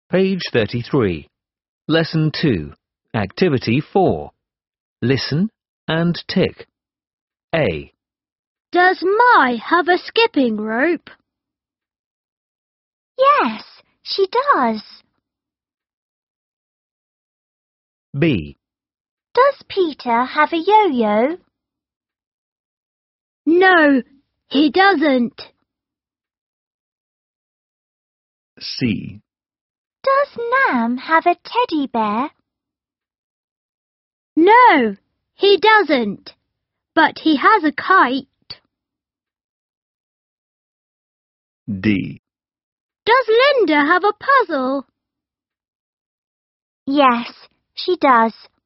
Page 33. Lesson 2. Activity 4. Listen and tick. A. Does Mai have a skipping rope? Yes, she does. B. Does Peter have a yo-yo? No, he doesn't. C. Does Nam have a teddy bear? No, he doesn't. But he has a kite. D. Does Linda have a puzzle? Yes, she does.